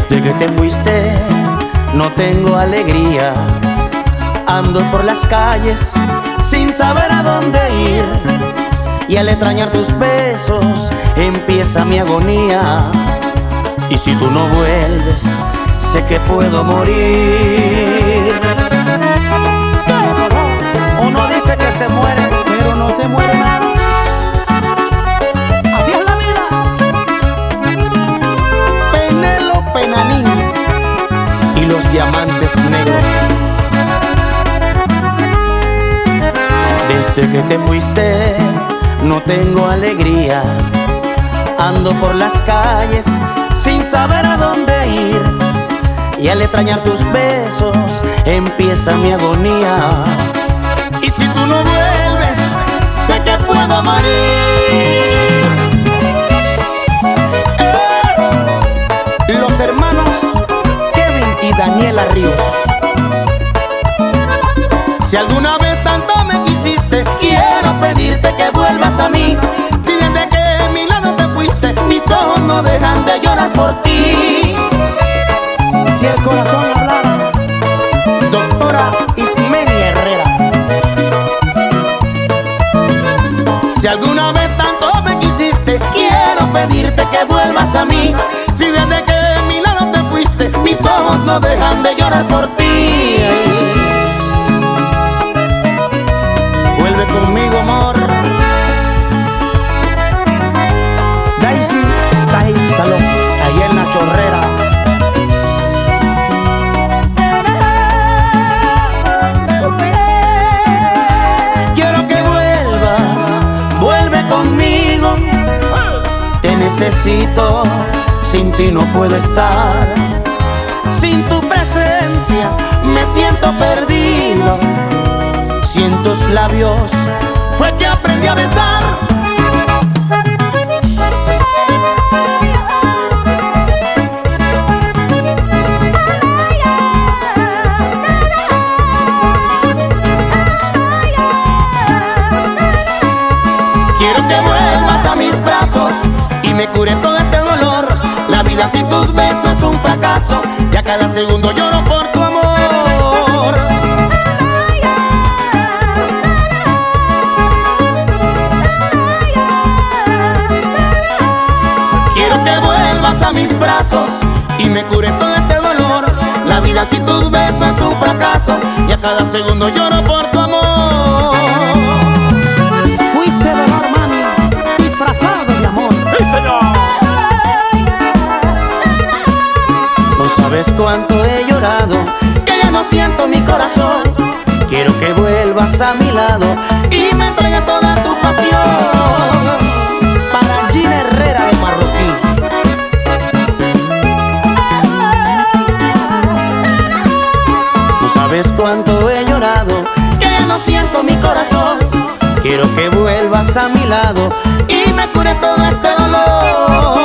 Desde que te fuiste no tengo alegría. Ando por las calles sin saber a dónde ir, y al extrañar tus besos empieza mi agonía. Y si tú no vuelves, sé que puedo morir. Uno dice que se muere, pero no se muere nada. Así es la vida. Penélope Nanín y los diamantes negros. Desde que te fuiste no tengo alegría. Ando por las calles sin saber a dónde ir, y al extrañar tus besos empieza mi agonía. Y si tú no vuelves, sé que puedo morir. Los hermanos Kevin y Daniela Ríos. Si alguna vez tanto me quisiste, quiero pedirte que vuelvas a mí. Si desde que a mi lado te fuiste, mis ojos no dejan de llorar por ti. Si el corazón hablara. Doctora Ismeni Herrera. Si alguna vez tanto me quisiste, quiero pedirte que vuelvas a mí. Si desde que a mi lado te fuiste, mis ojos no dejan de llorar por ti. Vuelve conmigo, amor. Daisy Style Salón, allá en La Chorrera. Quiero que vuelvas, vuelve conmigo. Te necesito, sin ti no puedo estar. Sin tu presencia me siento perdido. Si en tus labios fue que aprendí a besar. Quiero que vuelvas a mis brazos y me cure todo este dolor. La vida sin tus besos es un fracaso, y a cada segundo lloro por tu amor. A mis brazos y me cure todo este dolor. La vida sin tus besos es un fracaso, y a cada segundo lloro por tu amor. Fuiste dolor, mami, disfrazado de amor. ¡Sí, señor! No sabes cuánto he llorado, que ya no siento mi corazón. Quiero que vuelvas a mi lado y me entregues toda tu pasión. Para Gina Herrera de Marroquí. ¿Sabes cuánto he llorado? Que ya no siento mi corazón. Quiero que vuelvas a mi lado y me cure todo este dolor.